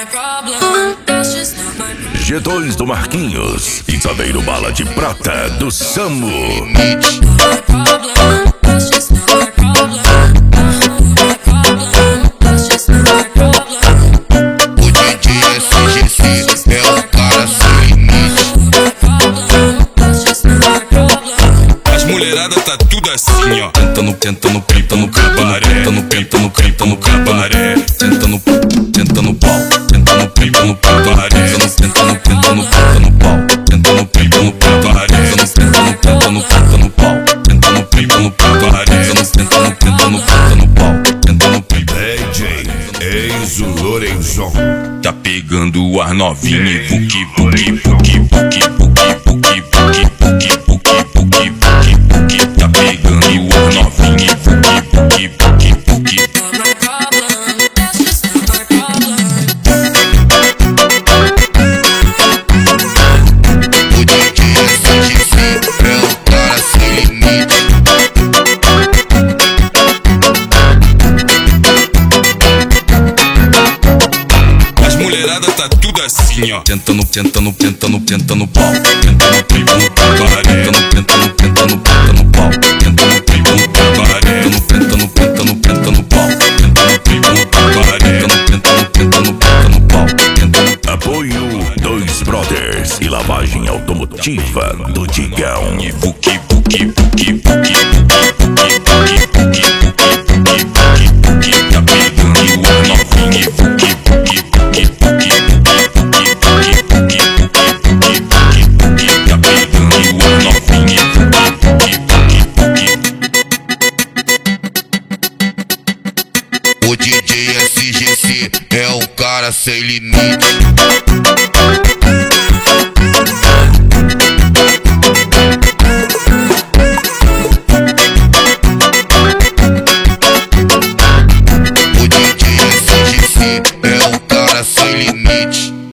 G2 do Marquinhos e também no Bala de Prata do Samu. O DJ SGC é o cara sem limite. As mulheradas tá tudo assim, ó. Tenta no cabaré. Tenta no cabaré. Tenta no pau. Tenta no cabaré. Tenta no pau. Tenta no cabaré. Tenta no pau. Tenta no cabaré. Tenta no pau. Tenta no DJ Enzo Lorenzon. Tá pegando o ar novinho e buki, buki, buki, buki, buki, buki, buki, buki, buki, buki, buki, buki. Tá pegando o ar novinho e buki, buki, buki, buki. O DJ SGC é o cara sem limite. As mulheradas tá tudo assim, ó. Tenta no pau. Tenta no cabaré. Tenta no pau. Tenta no cabaré. Tenta no pau. Tenta no cabaré. Tenta no pau. Apoio Dois Brothers e lavagem automotiva do Digão. Buki, buki, buki, buki, buki, buki, buki, buki, buki, buki. Tá pegando o ar novinho e buki, buki, buki, buki, buki, buki, buki, buki, buki, buki. Tá pegando o ar novinho e buki, buki, buki. O DJ SGC é o cara sem limite.